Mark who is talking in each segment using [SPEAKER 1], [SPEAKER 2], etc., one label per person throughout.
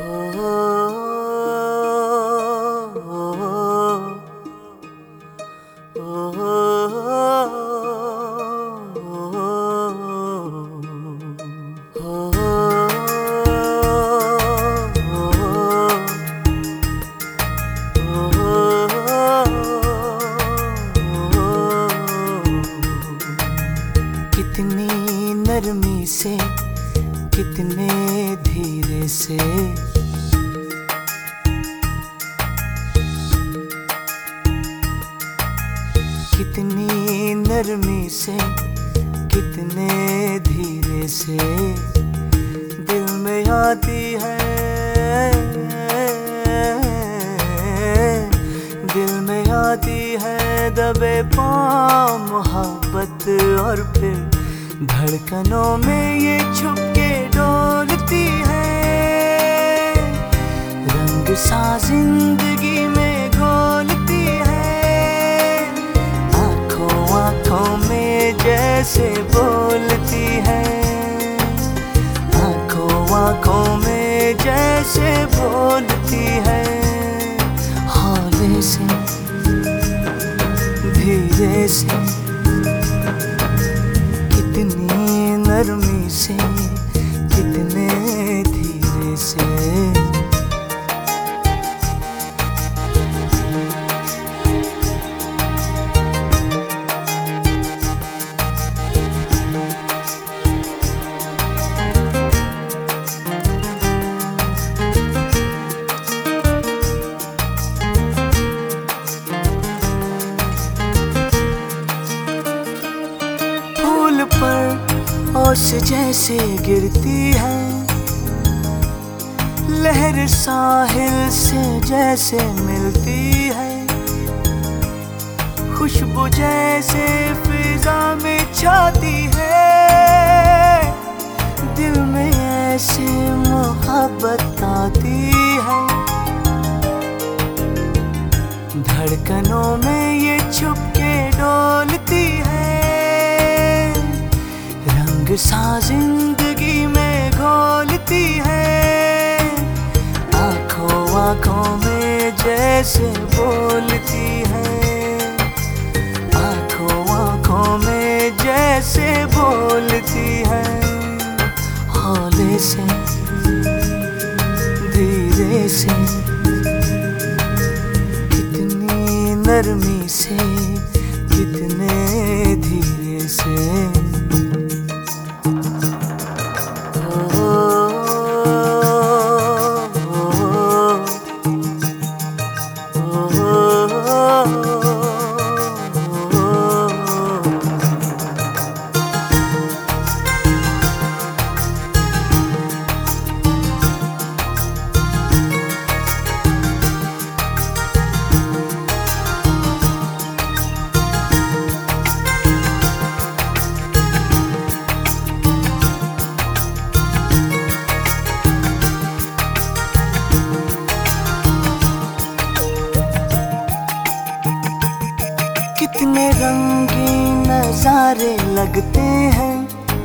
[SPEAKER 1] कितनी नरमी से, कितने धीरे से, कितनी नरमी से, कितने धीरे से दिल में आती है, दिल में आती है दबे पाँव मोहब्बत। और फिर धड़कनों में ये छुप के डोलती है, रंग सा जिंदगी में घोलती है, आँखों आँखों में जैसे बोलती है, आँखों आँखों में जैसे बोलती है, हौले से धीरे से, कितनी नरमी से, कितने धीरे से। फूल पर ओस जैसे गिरती है, लहर साहिल से जैसे मिलती है, खुशबू जैसे फिजा में छाती है, दिल में ऐसे मोहब्बत आती है, धड़कनों में ये छुप के डोलती है, रंग सा जिंदगी में घोलती है, आँखों आँखों में जैसे बोलती है, आँखों आँखों में जैसे बोलती है, हौले से धीरे से, कितनी नरमी से, कितने धीरे से। कितने रंगीन नजारे लगते हैं,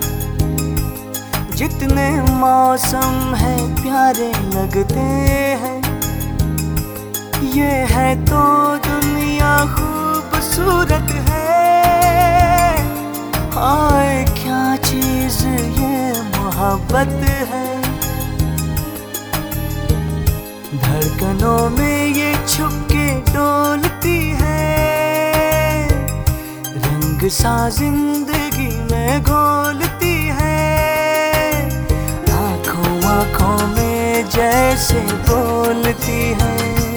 [SPEAKER 1] जितने मौसम है प्यारे लगते हैं, ये है तो दुनिया खूबसूरत है, हाय क्या चीज ये मोहब्बत है, धड़कनों में ये छुप के डोलती है, रंग सा जिंदगी में घोलती है, आँखों आँखों में जैसे बोलती है,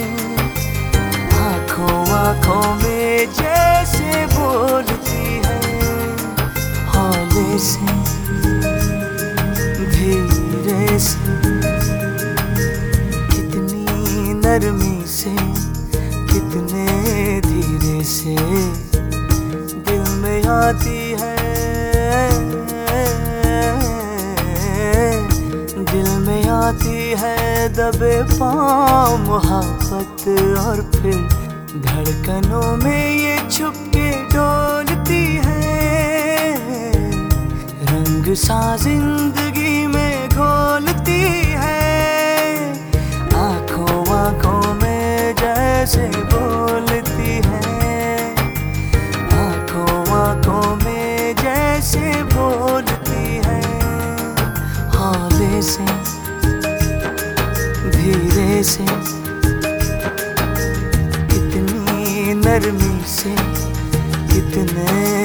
[SPEAKER 1] आँखों आँखों में जैसे बोलती है, हौले से धीरे से, कितनी नरमी से, कितने धीरे से दिल में आती है, दिल में आती है दबे पाँव मोहब्बत। और फिर धड़कनों में ये छुप के डोलती है, रंग सा जिंदगी में घोलती है, आंखों में जैसे बोलती है, आंखों आंखों में जैसे बोलती है। हौले से धीरे से कितनी नरमी से, कितने